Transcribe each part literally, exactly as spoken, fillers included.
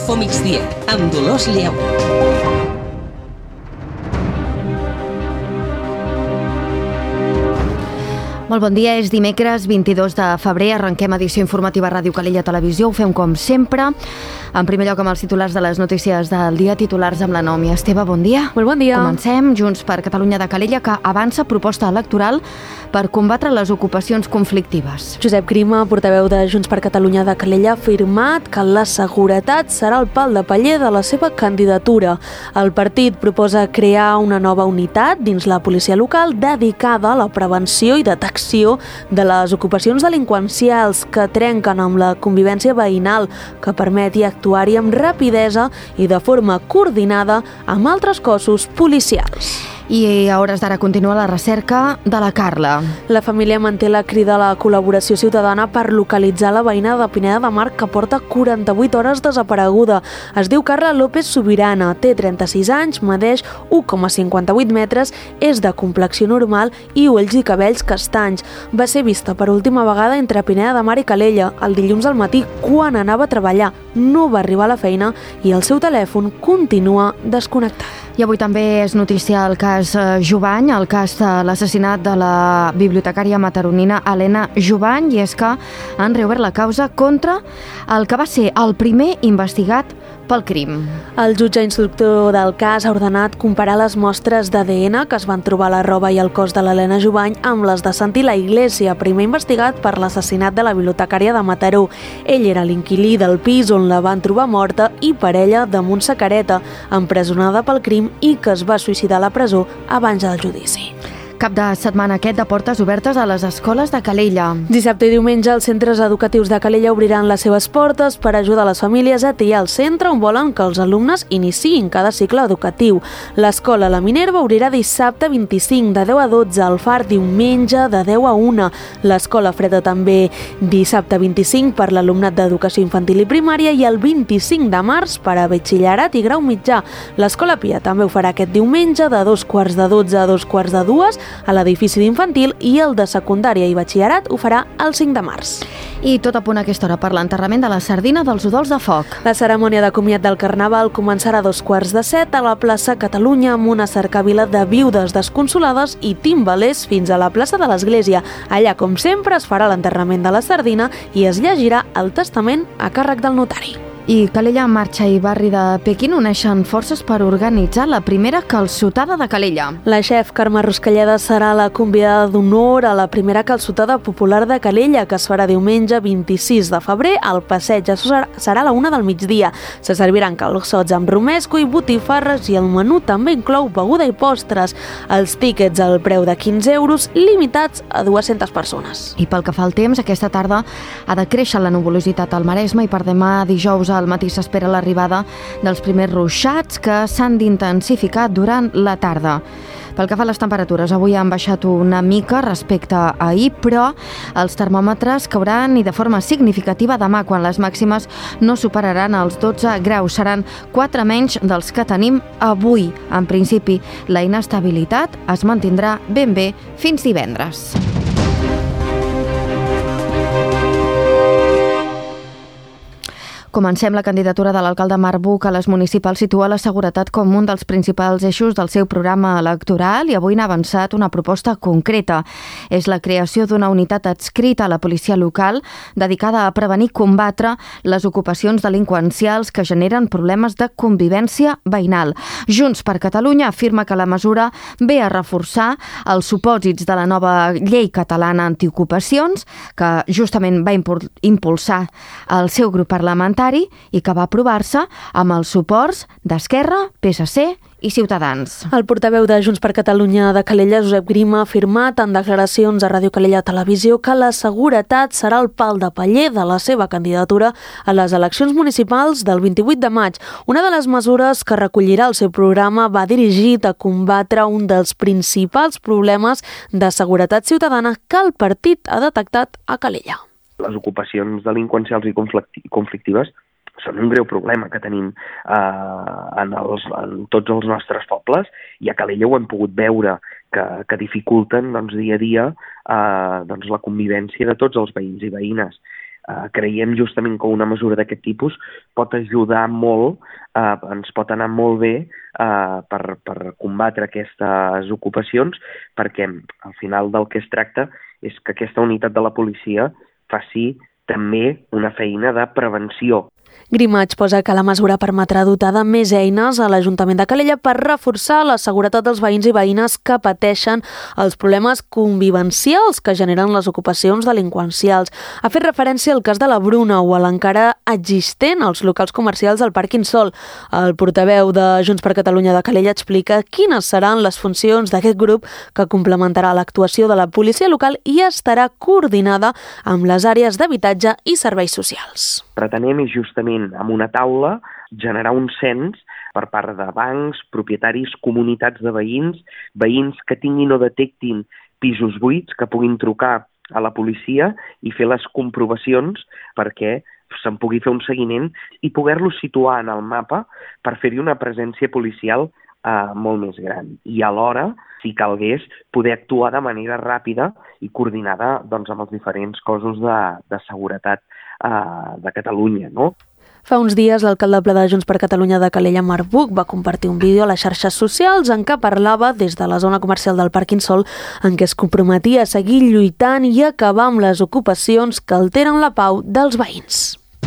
Info Migdia, amb Dolors Lleó. Molt bon dia, és dimecres vint-i-dos de febrer, arrenquem edició informativa Ràdio Calella Televisió, ho fem com sempre. En primer lloc amb els titulars de les notícies del dia, titulars amb la Nomi. Esteve, bon dia. Molt bon dia. Comencem. Junts per Catalunya de Calella, que avança proposta electoral per combatre les ocupacions conflictives. Josep Grima, portaveu de Junts per Catalunya de Calella, ha afirmat que la seguretat serà el pal de paller de la seva candidatura. El partit proposa crear una nova unitat dins la policia local dedicada a la prevenció i detecció de les ocupacions delinqüencials que trenquen amb la convivència veïnal, que permeti actuar-hi amb rapidesa i de forma coordinada amb altres cossos policials. I a hores d'ara continua la recerca de la Carla. La família manté la crida a la col·laboració ciutadana per localitzar la veïna de Pineda de Mar que porta quaranta-vuit hores desapareguda. Es diu Carla López Sobirana, té trenta-sis anys, medeix u coma cinquanta-vuit metres, és de complexió normal i ulls i cabells castanys. Va ser vista per última vegada entre Pineda de Mar i Calella el dilluns al matí quan anava a treballar. No va arribar a la feina i el seu telèfon continua desconnectat. I avui també és notícia el cas Jovany, el cas de l'assassinat de la bibliotecària mataronina Helena Jovany, i és que han reobert la causa contra el que va ser el primer investigat pel crim. El jutge instructor del cas ha ordenat comparar les mostres d'A D N que es van trobar a la roba i el cos de l'Helena Jovany amb les de Santi La Iglesia, primer investigat per l'assassinat de la bibliotecària de Mataró. Ell era l'inquilí del pis on la van trobar morta i parella de Montse Careta, empresonada pel crim i que es va suïcidar a la presó abans del judici. Cap de setmana aquest de portes obertes a les escoles de Calella. Dissabte i diumenge els centres educatius de Calella obriran les seves portes per ajudar les famílies a triar el centre on volen que els alumnes iniciïn cada cicle educatiu. L'escola La Minerva obrirà dissabte vint-i-cinc de deu a dotze, el Far diumenge de deu a una. L'escola Freda també dissabte vint-i-cinc per l'alumnat d'educació infantil i primària i el vint-i-cinc de març per a batxillerat i grau mitjà. L'escola Pia també ho farà aquest diumenge de dos quarts de dotze a dos quarts de dues a l'edifici d'infantil i el de secundària i batxillerat ho farà el cinc de març. I tot a punt a aquesta hora per l'enterrament de la sardina dels udols de foc. La cerimònia de comiat del Carnaval començarà a dos quarts de set a la plaça Catalunya amb una cercavila de viudes desconsolades i timbalers fins a la plaça de l'Església. Allà, com sempre, es farà l'enterrament de la sardina i es llegirà el testament a càrrec del notari. I Calella Marxa i Barri de Pequín uneixen forces per organitzar la primera calçotada de Calella. La xef Carme Ruscalleda serà la convidada d'honor a la primera calçotada popular de Calella, que es farà diumenge vint-i-sis de febrer al passeig. Serà a la una del migdia. Se serviran calçots amb romesco i botifarres i el menú també inclou beguda i postres. Els tíquets al preu de quinze euros, limitats a dues-centes persones. I pel que fa al temps, aquesta tarda ha de créixer la nuvolositat al Maresme i per demà dijous al matí s'espera l'arribada dels primers ruixats que s'han d'intensificar durant la tarda. Pel que fa a les temperatures, avui han baixat una mica respecte a ahir, però els termòmetres cauran i de forma significativa demà, quan les màximes no superaran els dotze graus. Seran quatre menys dels que tenim avui. En principi, la inestabilitat es mantindrà ben bé fins divendres. Comencem. La candidatura de l'alcalde Marc Buch a les municipals situa la seguretat com un dels principals eixos del seu programa electoral i avui n'ha avançat una proposta concreta. És la creació d'una unitat adscrita a la policia local dedicada a prevenir i combatre les ocupacions delinqüencials que generen problemes de convivència veïnal. Junts per Catalunya afirma que la mesura ve a reforçar els supòsits de la nova llei catalana antiocupacions que justament va impulsar el seu grup parlamentari i que va aprovar-se amb els suports d'Esquerra, P S C i Ciutadans. El portaveu de Junts per Catalunya de Calella, Josep Grima, ha afirmat en declaracions a Ràdio Calella Televisió que la seguretat serà el pal de paller de la seva candidatura a les eleccions municipals del vint-i-vuit de maig. Una de les mesures que recollirà el seu programa va dirigit a combatre un dels principals problemes de seguretat ciutadana que el partit ha detectat a Calella. Les ocupacions delinqüencials i conflictives són un greu problema que tenim eh, en, els, en tots els nostres pobles, i a Calella ho hem pogut veure, que, que dificulten doncs, dia a dia eh, doncs, la convivència de tots els veïns i veïnes. eh, creiem justament que una mesura d'aquest tipus pot ajudar molt, eh, ens pot anar molt bé eh, per, per combatre aquestes ocupacions, perquè al final del que es tracta és que aquesta unitat de la policia faci també una feina de prevenció. Grimach posa que la mesura permetrà dotar de més eines a l'Ajuntament de Calella per reforçar la seguretat dels veïns i veïnes que pateixen els problemes convivencials que generen les ocupacions delinqüencials. Ha fet referència al cas de la Bruna o a l'encara existent als locals comercials del Parc Insol. El portaveu de Junts per Catalunya de Calella explica quines seran les funcions d'aquest grup que complementarà l'actuació de la policia local i estarà coordinada amb les àrees d'habitatge i serveis socials. Pretenem és justament amb una taula generar un cens per part de bancs, propietaris, comunitats de veïns, veïns que tinguin o detectin pisos buits, que puguin trucar a la policia i fer les comprovacions perquè se'n pugui fer un seguiment i poder-los situar en el mapa per fer-hi una presència policial eh, molt més gran. I alhora, si calgués, poder actuar de manera ràpida i coordinada doncs, amb els diferents cossos de, de seguretat eh, de Catalunya, no? Fa uns dies, l'alcaldable de Junts per Catalunya de Calella, Marc Buch, va compartir un vídeo a les xarxes socials en què parlava des de la zona comercial del Parc Insol en què es comprometia a seguir lluitant i acabar amb les ocupacions que alteren la pau dels veïns.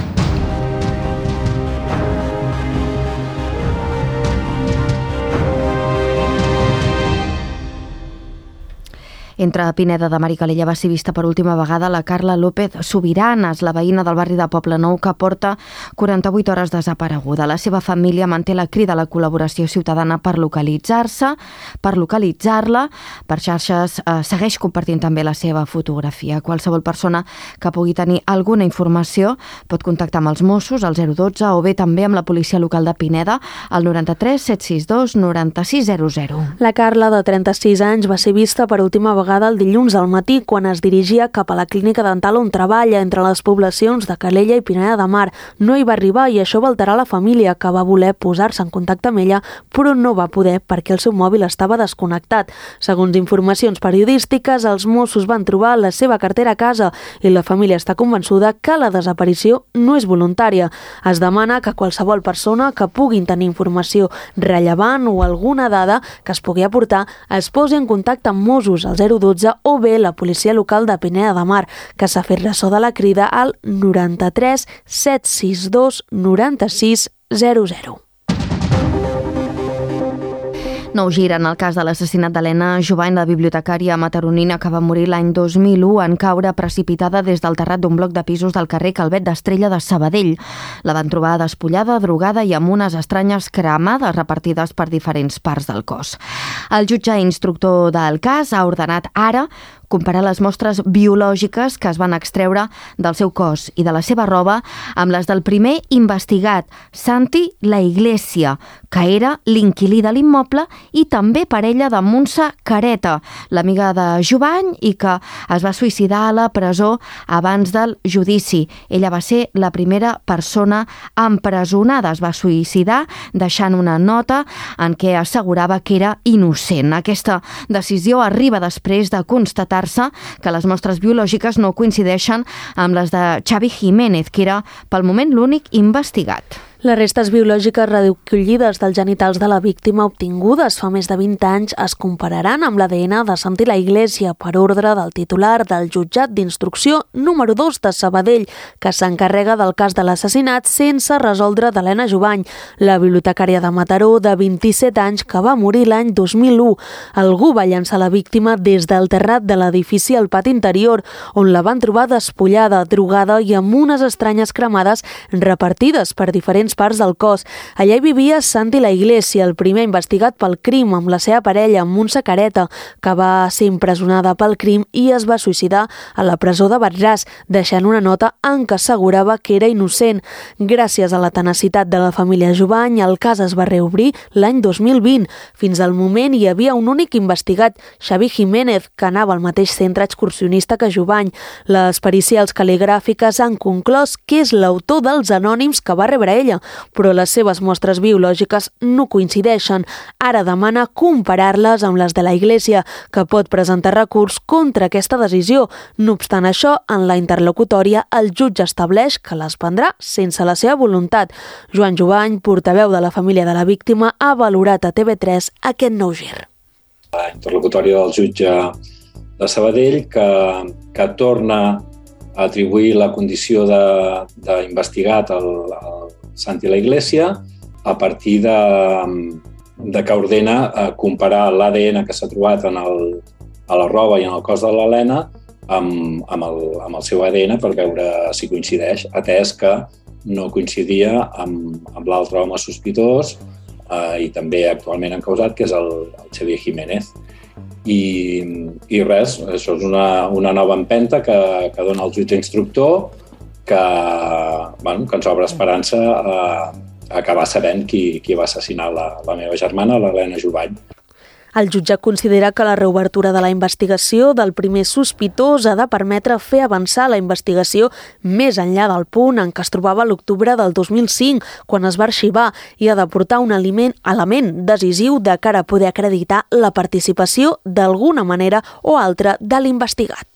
Entre Pineda de Mar i Calella va ser vista per última vegada la Carla López Subiranas, la veïna del barri de Poblenou que porta quaranta-vuit hores desapareguda. La seva família manté la crida a la col·laboració ciutadana per localitzar-se, per localitzar-la. Per xarxes eh, segueix compartint també la seva fotografia. Qualsevol persona que pugui tenir alguna informació pot contactar amb els Mossos al zero dotze o bé també amb la policia local de Pineda al noranta-tres set sis dos noranta-sis zero zero. La Carla, de trenta-sis anys, va ser vista per última vegada el dilluns al matí quan es dirigia cap a la clínica dental on treballa entre les poblacions de Calella i Pineda de Mar. No hi va arribar i això va alterar la família, que va voler posar-se en contacte amb ella, però no va poder perquè el seu mòbil estava desconnectat. Segons informacions periodístiques, els Mossos van trobar la seva cartera a casa i la família està convençuda que la desaparició no és voluntària. Es demana que qualsevol persona que puguin tenir informació rellevant o alguna dada que es pugui aportar es posi en contacte amb Mossos al zero dotze o bé la policia local de Pineda de Mar, que s'ha fet ressò de la crida al noranta-tres set sis dos noranta-sis zero zero. Nou gir en el cas de l'assassinat d'Helena Jubany, la bibliotecària mataronina que va morir l'any dos mil u en caure precipitada des del terrat d'un bloc de pisos del carrer Calvet d'Estrella de Sabadell. La van trobar despullada, drogada i amb unes estranyes cremades repartides per diferents parts del cos. El jutge instructor del cas ha ordenat ara comparar les mostres biològiques que es van extreure del seu cos i de la seva roba amb les del primer investigat, Santi La Iglesia, que era l'inquilí de l'immoble i també parella de Montse Careta, l'amiga de Jubany i que es va suïcidar a la presó abans del judici. Ella va ser la primera persona empresonada. Es va suïcidar deixant una nota en què assegurava que era innocent. Aquesta decisió arriba després de constatar que les mostres biològiques no coincideixen amb les de Xavi Jiménez, que era pel moment l'únic investigat. Les restes biològiques recollides dels genitals de la víctima obtingudes fa més de vint anys es compararan amb l'A D N de Santi La Iglesia per ordre del titular del jutjat d'instrucció número dos de Sabadell, que s'encarrega del cas de l'assassinat sense resoldre d'Helena Jubany, la bibliotecària de Mataró de vint-i-set anys que va morir l'any dos mil u. Algú va llançar la víctima des del terrat de l'edifici al pati interior, on la van trobar despullada, drogada i amb unes estranyes cremades repartides per diferents parts del cos. Allà hi vivia Santi La Iglesia, el primer investigat pel crim amb la seva parella, Montse Careta, que va ser empresonada pel crim i es va suïcidar a la presó de Barràs, deixant una nota en què assegurava que era innocent. Gràcies a la tenacitat de la família Jubany, el cas es va reobrir l'any dos mil vint. Fins al moment hi havia un únic investigat, Xavi Jiménez, que anava al mateix centre excursionista que Jubany. Les pericials cal·ligràfiques han conclòs que és l'autor dels anònims que va rebre ella, però les seves mostres biològiques no coincideixen. Ara demana comparar-les amb les de la Iglésia, que pot presentar recurs contra aquesta decisió. No obstant això, en la interlocutòria, el jutge estableix que les prendrà sense la seva voluntat. Joan Jovany, portaveu de la família de la víctima, ha valorat a T V tres aquest nou gir. La interlocutòria del jutge de Sabadell que, que torna a atribuir la condició d'investigat al, al Santi la Iglésia a partir de, de que ordena comparar l'A D N que s'ha trobat en el, a la roba i en el cos de l'Helena amb, amb, el, amb el seu A D N per veure si coincideix, atès que no coincidia amb, amb l'altre home sospitós eh, i també actualment encausat, que és el, el Xavier Jiménez. I, i res, això és una, una nova empenta que, que dona el jutge instructor que, bueno, que ens obre esperança a, a acabar sabent qui, qui va assassinar la, la meva germana, l'Helena Jovany. El jutge considera que la reobertura de la investigació del primer sospitós ha de permetre fer avançar la investigació més enllà del punt en què es trobava l'octubre del dos mil cinc, quan es va arxivar, i ha de portar un element, element decisiu de cara a poder acreditar la participació d'alguna manera o altra de l'investigat.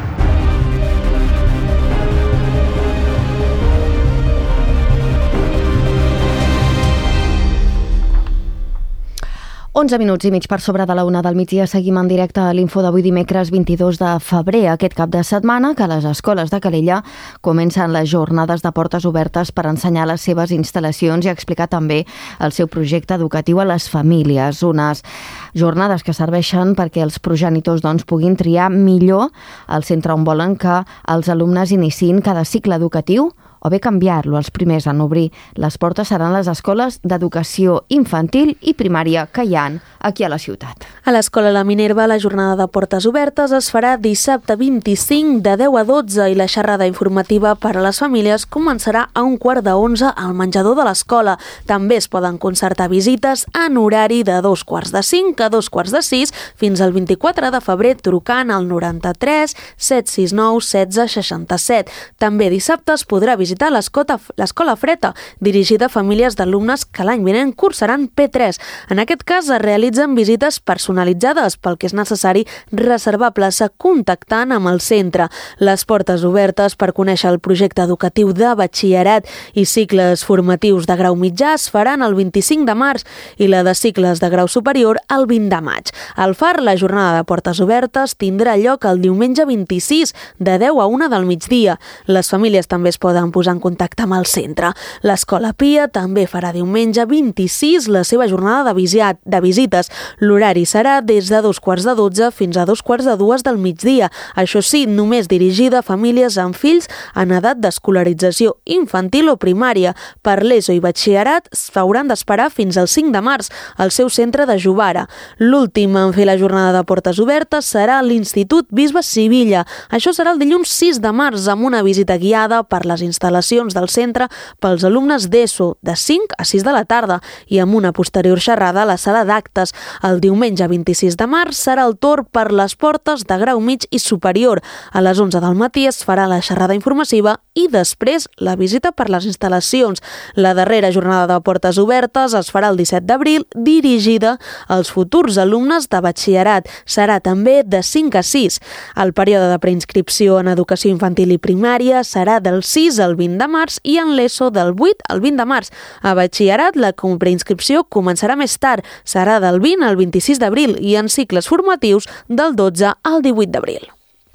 onze minuts i mig per sobre de la una del migdia. Seguim en directe a l'Info d'avui dimecres vint-i-dos de febrer. Aquest cap de setmana que les escoles de Calella comencen les jornades de portes obertes per ensenyar les seves instal·lacions i explicar també el seu projecte educatiu a les famílies. Unes jornades que serveixen perquè els progenitors doncs, puguin triar millor el centre on volen que els alumnes iniciïn cada cicle educatiu o bé canviar-lo. Els primers en obrir les portes seran les escoles d'educació infantil i primària que hi ha aquí a la ciutat. A l'Escola La Minerva, la jornada de portes obertes es farà dissabte vint-i-cinc de deu a dotze i la xerrada informativa per a les famílies començarà a un quart d'onze al menjador de l'escola. També es poden concertar visites en horari de dos quarts de cinc a dos quarts de sis fins al vint-i-quatre de febrer trucant al noranta-tres set sis nou setze seixanta-set. També dissabte es podrà visitar l'Escola Freta, dirigida a famílies d'alumnes que l'any vinent cursaran P tres. En aquest cas es realitzen visites personalitzades, pel que és necessari reservar plaça contactant amb el centre. Les portes obertes per conèixer el projecte educatiu de batxillerat i cicles formatius de grau mitjà es faran el vint-i-cinc de març i la de cicles de grau superior el vint de maig. Al Far, la jornada de portes obertes tindrà lloc el diumenge vint-i-sis de deu a una del migdia. Les famílies també es poden posar en contacte amb el centre. L'Escola Pia també farà diumenge vint-i-sis la seva jornada de, visiat, de visites. L'horari serà des de dos quarts de dotze fins a dos quarts de dues del migdia. Això sí, només dirigida a famílies amb fills en edat d'escolarització infantil o primària. Per l'ESO i batxillerat s'hauran d'esperar fins al cinc de març al seu centre de Jovara. L'últim en fer la jornada de portes obertes serà l'Institut Bisbe Sivilla. Això serà el dilluns sis de març amb una visita guiada per les instal·lacions del centre pels alumnes d'ESO de cinc a sis de la tarda i amb una posterior xerrada a la sala d'actes. El diumenge vint-i-sis de març serà el torn per les portes de grau mig i superior. A les onze del matí es farà la xerrada informativa i després la visita per les instal·lacions. La darrera jornada de portes obertes es farà el disset d'abril, dirigida als futurs alumnes de batxillerat. Serà també de cinc a sis. El període de preinscripció en educació infantil i primària serà del sis al vint de març i en l'ESO del vuit al vint de març. A batxillerat la preinscripció començarà més tard, serà del vint al vint-i-sis d'abril i en cicles formatius del dotze al divuit d'abril.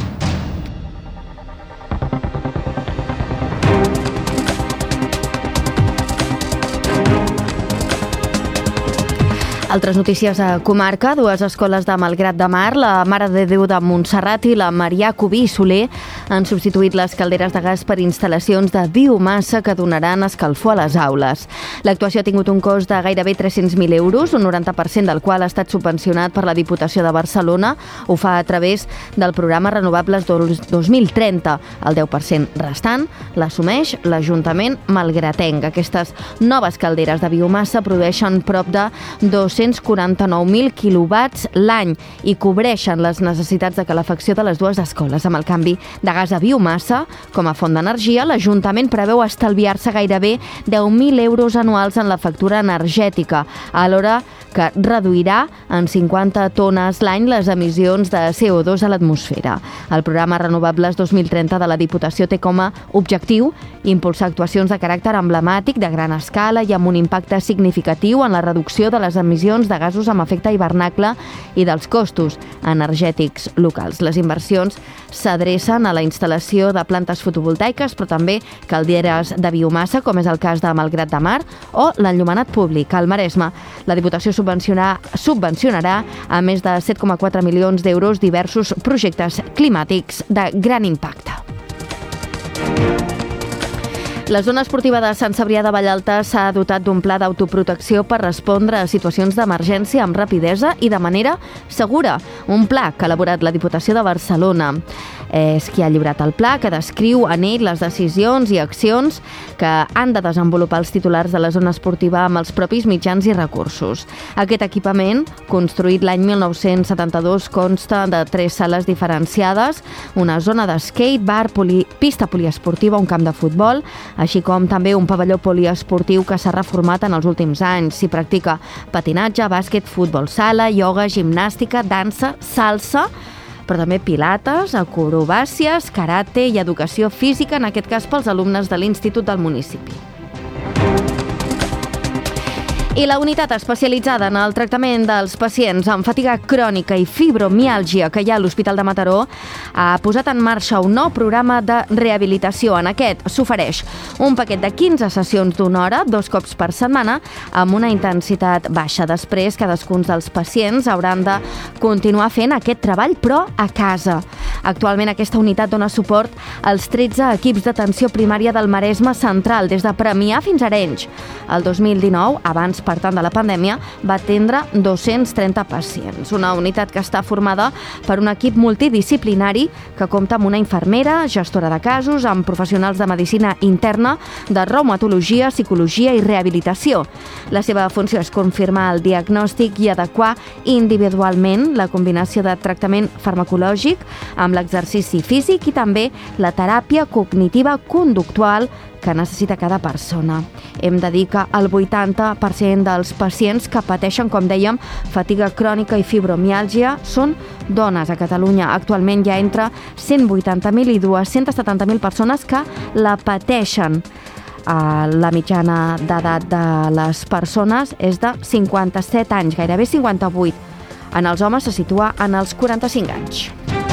Altres notícies a comarca, dues escoles de Malgrat de Mar, la Mare de Déu de Montserrat i la Marià Cubí i Soler han substituït les calderes de gas per instal·lacions de biomassa que donaran escalfor a les aules. L'actuació ha tingut un cost de gairebé tres-cents mil euros, un noranta per cent del qual ha estat subvencionat per la Diputació de Barcelona. Ho fa a través del programa Renovables dos mil trenta. El deu per cent restant l'assumeix l'Ajuntament malgratenc. Aquestes noves calderes de biomassa produeixen prop de dos-cents nou-cents quaranta-nou mil quilowatts l'any i cobreixen les necessitats de calefacció de les dues escoles. Amb el canvi de gas a biomassa com a font d'energia, l'Ajuntament preveu estalviar-se gairebé deu mil euros anuals en la factura energètica, alhora que reduirà en cinquanta tones l'any les emissions de C O dos a l'atmosfera. El programa Renovables dos mil trenta de la Diputació té com a objectiu impulsar actuacions de caràcter emblemàtic, de gran escala i amb un impacte significatiu en la reducció de les emissions de gasos amb efecte hivernacle i dels costos energètics locals. Les inversions s'adrecen a la instal·lació de plantes fotovoltaiques, però també calderes de biomassa, com és el cas de Malgrat de Mar, o l'enllumenat públic. Al Maresme, la Diputació subvencionarà, subvencionarà a més de set coma quatre milions d'euros diversos projectes climàtics de gran impacte. La zona esportiva de Sant Cebrià de Vallalta s'ha dotat d'un pla d'autoprotecció per respondre a situacions d'emergència amb rapidesa i de manera segura. Un pla que ha elaborat la Diputació de Barcelona. És qui ha lliurat el pla, que descriu en ell les decisions i accions que han de desenvolupar els titulars de la zona esportiva amb els propis mitjans i recursos. Aquest equipament, construït l'any mil nou-cents setanta-dos, consta de tres sales diferenciades, una zona de skate, bar, poli, pista poliesportiva, un camp de futbol, així com també un pavelló poliesportiu que s'ha reformat en els últims anys. S'hi practica patinatge, bàsquet, futbol sala, ioga, gimnàstica, dansa, salsa, però també pilates, acrobàcies, karate i educació física, en aquest cas pels alumnes de l'Institut del municipi. I la unitat especialitzada en el tractament dels pacients amb fatiga crònica i fibromiàlgia que hi ha a l'Hospital de Mataró ha posat en marxa un nou programa de rehabilitació. En aquest s'ofereix un paquet de quinze sessions d'una hora, dos cops per setmana, amb una intensitat baixa. Després, cadascun dels pacients hauran de continuar fent aquest treball, però a casa. Actualment aquesta unitat dona suport als tretze equips d'atenció primària del Maresme Central, des de Premià fins a Arenys. El dos mil dinou, abans per tant de la pandèmia, va atendre dos-cents trenta pacients. Una unitat que està formada per un equip multidisciplinari que compta amb una infermera, gestora de casos, amb professionals de medicina interna, de reumatologia, psicologia i rehabilitació. La seva funció és confirmar el diagnòstic i adequar individualment la combinació de tractament farmacològic amb l'exercici físic i també la teràpia cognitiva conductual que necessita cada persona. Hem de dir que el vuitanta per cent dels pacients que pateixen, com dèiem, fatiga crònica i fibromiàlgia són dones a Catalunya. Actualment hi ha entre cent vuitanta mil i dues-centes setanta mil persones que la pateixen. La mitjana d'edat de les persones és de cinquanta-set anys, gairebé cinquanta-vuit. En els homes se situa en els quaranta-cinc anys.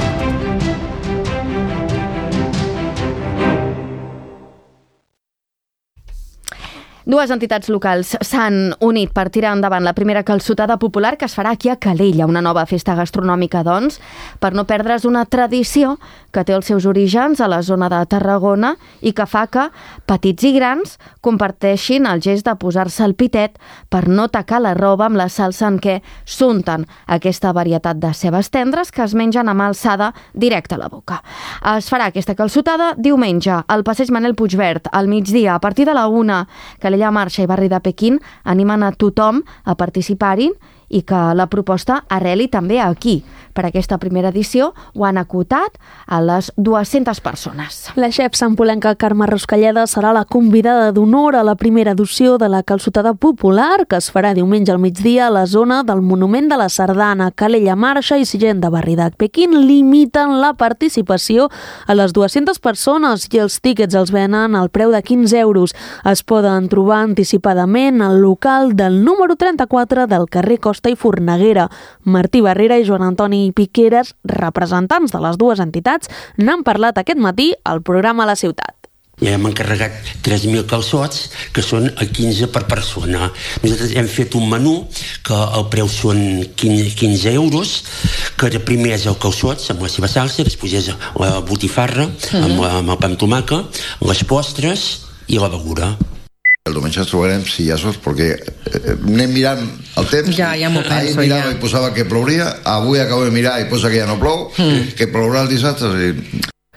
Dues entitats locals s'han unit per tirar endavant la primera calçotada popular que es farà aquí a Calella, una nova festa gastronòmica, doncs, per no perdre's una tradició que té els seus orígens a la zona de Tarragona i que fa que petits i grans comparteixin el gest de posar-se el pitet per no tacar la roba amb la salsa en què s'unten aquesta varietat de cebes tendres que es mengen amb alçada directe a la boca. Es farà aquesta calçotada diumenge al passeig Manel Puigverd, al migdia, a partir de la una. Calella Marxa i Barri de Pequín animen a tothom a participar-hi i que la proposta arreli també aquí. Per aquesta primera edició ho han acotat a les dues-centes persones. La xef santpolenca Carme Ruscalleda serà la convidada d'honor a la primera edició de la calçotada popular que es farà diumenge al migdia a la zona del Monument de la Sardana. Calella Marxa i gent de Barri de Pequín limiten la participació a les dues-centes persones i els tíquets els venen al preu de quinze euros. Es poden trobar anticipadament al local del número trenta-quatre del carrer Costa i Forneguera. Martí Barrera i Joan Antoni Piqueres, representants de les dues entitats, n'han parlat aquest matí al programa La Ciutat. Ja hem encarregat tres mil calçots, que són a quinze per persona. Nosaltres hem fet un menú que el preu són quinze euros, que primer és el calçots amb la seva salsa, després és la botifarra amb, la, amb el pa amb tomaca, les postres i la beguda. El diumenge ens trobarem sillazos perquè eh, anem mirant el temps. Ja, ja m'ho penso, ahir mirava ja. I posava que plouria, avui acabo de mirar i posa que ja no plou, mm. que plourà el dissabte. I...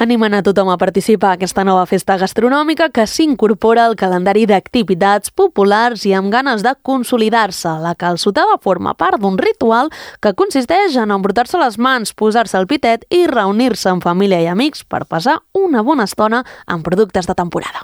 Animen a tothom a participar a aquesta nova festa gastronòmica que s'incorpora al calendari d'activitats populars i amb ganes de consolidar-se. La calçotada forma part d'un ritual que consisteix en embrutar-se les mans, posar-se el pitet i reunir-se amb família i amics per passar una bona estona amb productes de temporada.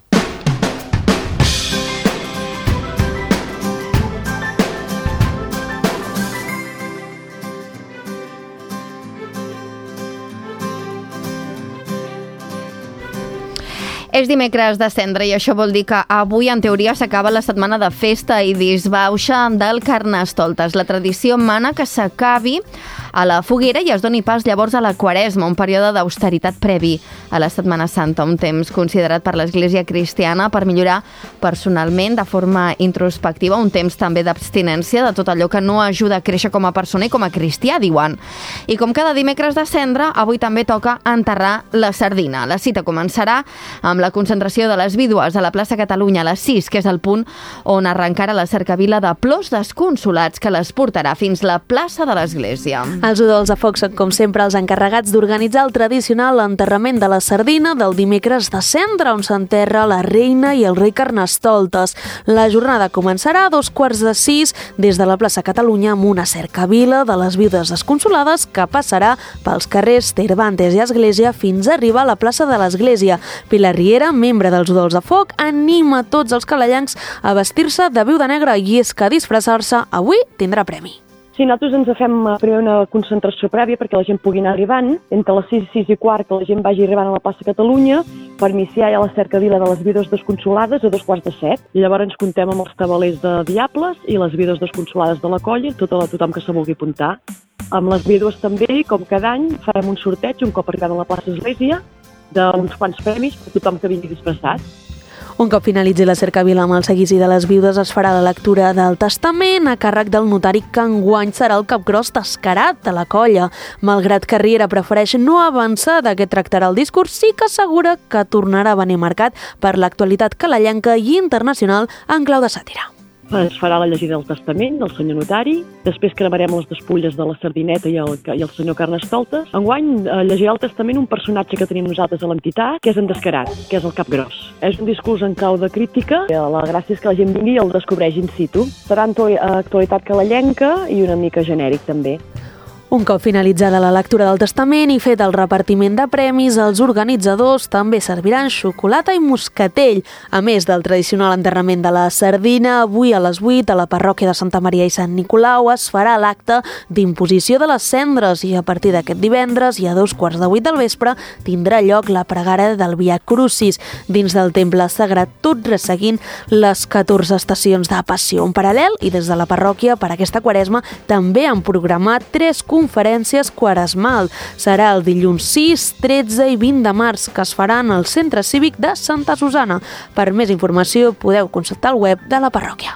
És dimecres de cendra i això vol dir que avui, en teoria, s'acaba la setmana de festa i disbauxa del Carnestoltes. La tradició mana que s'acabi a la foguera i es doni pas llavors a la Quaresma, un període d'austeritat previ a la Setmana Santa, un temps considerat per l'Església cristiana per millorar personalment de forma introspectiva, un temps també d'abstinència de tot allò que no ajuda a créixer com a persona i com a cristià, diuen. I com cada dimecres de cendra, avui també toca enterrar la sardina. La cita començarà amb la concentració de les vídues a la plaça Catalunya a les sis, que és el punt on arrencarà la cercavila de plors desconsolats que les portarà fins la plaça de l'Església. Els udols de foc són, com sempre, els encarregats d'organitzar el tradicional enterrament de la sardina del dimecres de cendra, on s'enterra la reina i el rei Carnestoltes. La jornada començarà a dos quarts de sis des de la plaça Catalunya amb una cercavila de les vídues desconsolades que passarà pels carrers Cervantes i Església fins a arribar a la plaça de l'Església. Pilar Riera, membre dels Udols de Foc, anima tots els calellencs a vestir-se de viuda negra i és que disfressar-se avui tindrà premi. Sí, nosaltres ens fem primer una concentració prèvia perquè la gent pugui anar arribant, entre les sis i sis i quart que la gent vagi arribant a la plaça Catalunya per iniciar ja la cercavila de les vídues desconsolades a dos quarts de set. I llavors ens comptem amb els tabalers de Diables i les vídues desconsolades de la colla, tot a tothom que se vulgui apuntar. Amb les vídues també, com cada any, farem un sorteig un cop arribem a la plaça Església d'uns quants premis per tothom que vingui disfressat. Un cop finalitzi la cercavila amb el seguici de les vídues, es farà la lectura del testament a càrrec del notari que enguany serà el capgros descarat de la colla. Malgrat que Riera prefereix no avançar de què tractarà el discurs, sí que assegura que tornarà a venir marcat per l'actualitat calellenca i internacional en clau de sàtira. Es farà la llegida del testament del senyor notari, després cremarem les despulles de la sardineta i el, i el senyor Carnestoltes. Enguany eh, llegirà el testament un personatge que tenim nosaltres a l'entitat, que és en Descarat, que és el capgros. És un discurs en clau de crítica, la gràcia és que la gent vingui i el descobreix in situ. Serà en actualitat calellenca i una mica genèric també. Un cop finalitzada la lectura del testament i fet el repartiment de premis, els organitzadors també serviran xocolata i moscatell. A més del tradicional enterrament de la sardina, avui a les vuit a la parròquia de Santa Maria i Sant Nicolau es farà l'acte d'imposició de les cendres i a partir d'aquest divendres i a dos quarts de vuit del vespre tindrà lloc la pregària del Via Crucis dins del temple sagrat, tot resseguint les catorze estacions de Passió. En paral·lel i des de la parròquia per aquesta Quaresma també han programat tres conferències quaresmal. Serà el dilluns sis, tretze i vint de març, que es faran al Centre Cívic de Santa Susana. Per més informació podeu consultar el web de la parròquia.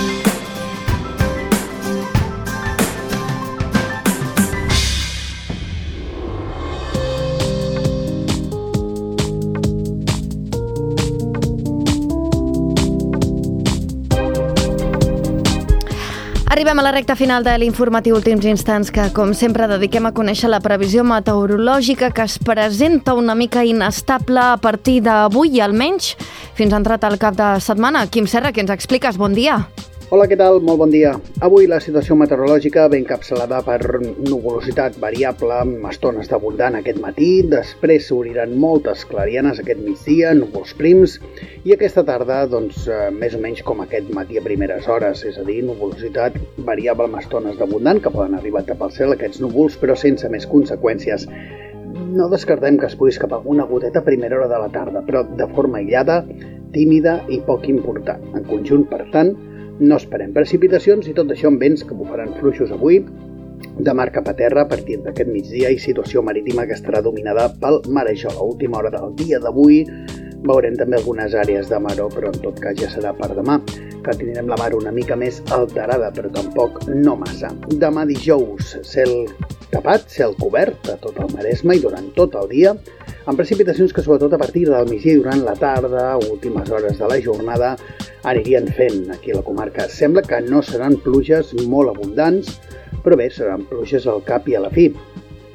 Arribem a la recta final de l'informatiu Últims Instants que, com sempre, dediquem a conèixer la previsió meteorològica que es presenta una mica inestable a partir d'avui i almenys fins entrat al cap de setmana. Quim Serra, què ens expliques? Bon dia. Hola, què tal? Molt bon dia. Avui la situació meteorològica ve encapçalada per nuvolositat variable amb estones d'abundant aquest matí, després s'obriran moltes clarianes aquest migdia, núvols prims, i aquesta tarda, doncs, més o menys com aquest matí a primeres hores, és a dir, nuvolositat variable amb estones d'abundant que poden arribar a tapar el cel aquests núvols, però sense més conseqüències. No descartem que es pugui escapar alguna goteta a primera hora de la tarda, però de forma aïllada, tímida i poc important. En conjunt, per tant, no esperem precipitacions i tot això amb vents que bufaran fluixos avui, de mar cap a terra a partir d'aquest migdia i situació marítima que estarà dominada pel marejol. A última hora del dia d'avui veurem també algunes àrees de maró, però en tot cas ja serà per demà, que tindrem la mar una mica més alterada, però tampoc no massa. Demà dijous, cel tapat, cel cobert a tot el Maresme i durant tot el dia, amb precipitacions que sobretot a partir del migdia i durant la tarda, últimes hores de la jornada, anirien fent aquí a la comarca. Sembla que no seran pluges molt abundants, però bé, seran pluges al cap i a la fi.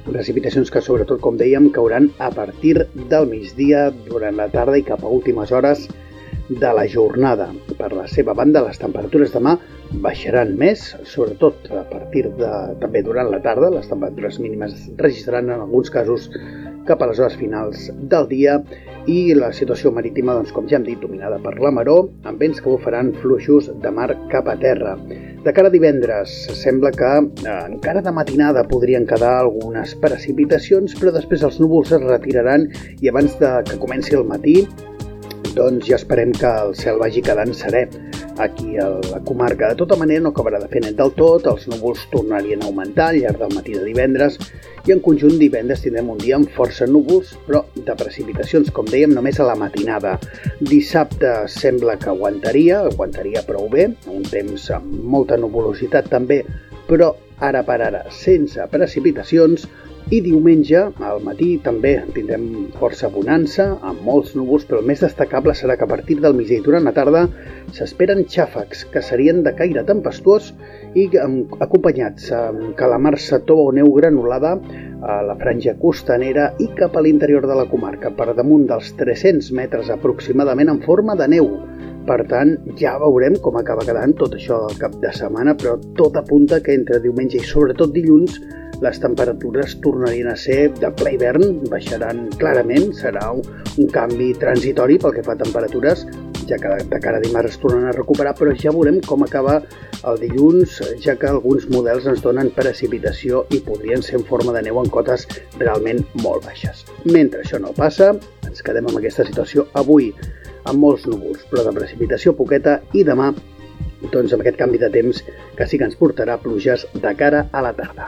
Precipitacions que sobretot, com dèiem, cauran a partir del migdia, durant la tarda i cap a últimes hores de la jornada. Per la seva banda, les temperatures demà baixaran més, sobretot a partir de, també durant la tarda. Les temperatures mínimes registraran en alguns casos cap a les hores finals del dia i la situació marítima, doncs, com ja hem dit, dominada per la maró, amb vents que bufaran fluixos de mar cap a terra. De cara a divendres, sembla que eh, encara de matinada podrien quedar algunes precipitacions, però després els núvols es retiraran i abans de que comenci el matí, doncs ja esperem que el cel vagi quedant serè aquí a la comarca. De tota manera no acabarà de fer net del tot, els núvols tornarien a augmentar al llarg del matí de divendres i en conjunt divendres tindrem un dia amb força núvols, però de precipitacions, com dèiem, només a la matinada. Dissabte sembla que aguantaria, aguantaria prou bé, un temps amb molta nuvolositat també, però ara per ara sense precipitacions. I diumenge, al matí, també tindrem força bonança, amb molts núvols, però el més destacable serà que a partir del migdia i durant la tarda s'esperen xàfecs, que serien de caire tempestuós i acompanyats amb calamar, setó o neu granulada a la franja costanera i cap a l'interior de la comarca, per damunt dels tres-cents metres aproximadament en forma de neu. Per tant, ja veurem com acaba quedant tot això del cap de setmana, però tot apunta que entre diumenge i sobretot dilluns les temperatures tornarien a ser de ple hivern, baixaran clarament, serà un, un canvi transitori pel que fa a temperatures, ja que de cara a dimarts es tornen a recuperar, però ja veurem com acaba el dilluns, ja que alguns models ens donen precipitació i podrien ser en forma de neu en cotes realment molt baixes. Mentre això no passa, ens quedem amb aquesta situació avui, amb molts núvols, però de precipitació poqueta, i demà, doncs amb aquest canvi de temps que sí que ens portarà pluges de cara a la tarda.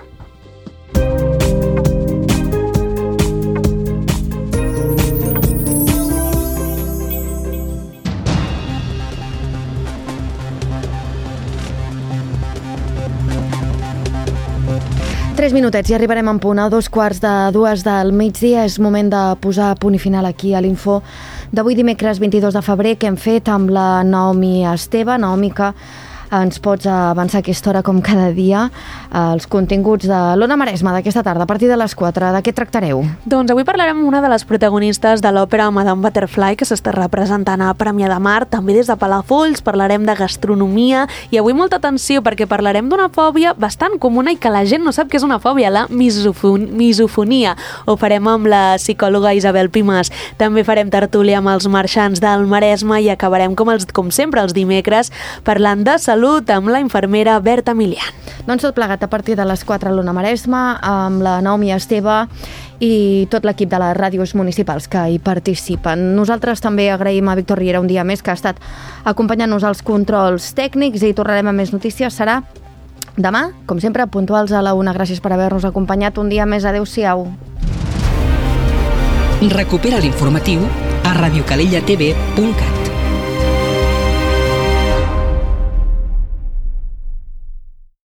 Tres minutets i arribarem en punt a dos quarts de dues del migdia. És moment de posar punt i final aquí a l'info d'avui dimecres vint-i-dos de febrer que hem fet amb la Naomi Esteve. Naomi, que ens pots avançar a aquesta hora com cada dia els continguts de l'Ona Maresma d'aquesta tarda a partir de les quatre. De què tractareu? Doncs avui parlarem amb una de les protagonistes de l'òpera Madame Butterfly, que s'està representant a Premià de Mar, també des de Palafolls. Parlarem de gastronomia i avui molta atenció perquè parlarem d'una fòbia bastant comuna i que la gent no sap que és una fòbia, la misofon- misofonia. Ho farem amb la psicòloga Isabel Pimàs. També farem tertúlia amb els marxants del Maresme i acabarem, com, els, com sempre, els dimecres, parlant de salut amb la infermera Berta Milian. Doncs tot plegat a partir de les quatre a l'Ona Maresme amb la Naomi Esteve i tot l'equip de les ràdios municipals que hi participen. Nosaltres també agraïm a Víctor Riera un dia més que ha estat acompanyant-nos als controls tècnics i tornarem a més notícies. Serà demà, com sempre, puntuals a la una. Gràcies per haver-nos acompanyat un dia més. Adéu-siau. Recupera l'informatiu a radiocalellatv punt cat.